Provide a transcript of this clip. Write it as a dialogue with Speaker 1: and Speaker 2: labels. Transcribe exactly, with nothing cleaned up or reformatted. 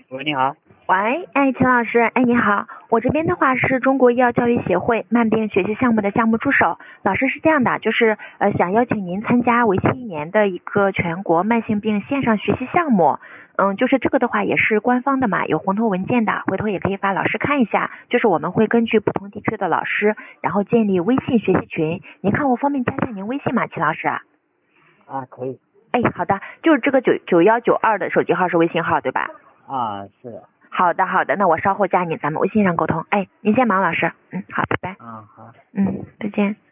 Speaker 1: 喂，你好。
Speaker 2: 喂，哎，秦老师，哎，你好，我这边的话是中国医药教育协会慢病学习项目的项目助手。老师是这样的，就是呃想邀请您参加为期一年的一个全国慢性病线上学习项目。嗯，就是这个的话也是官方的嘛，有红头文件的，回头也可以发老师看一下。就是我们会根据不同地区的老师，然后建立微信学习群。您看我方便加一下您微信吗，秦老师？
Speaker 1: 啊，可以。
Speaker 2: 哎，好的，就是这个九九幺九二的手机号是微信号对吧？
Speaker 1: 啊，是的。
Speaker 2: 好的，好的，那我稍后加你，咱们微信上沟通。哎，您先忙，老师。嗯，好，拜拜。
Speaker 1: 啊，好。
Speaker 2: 嗯，再见。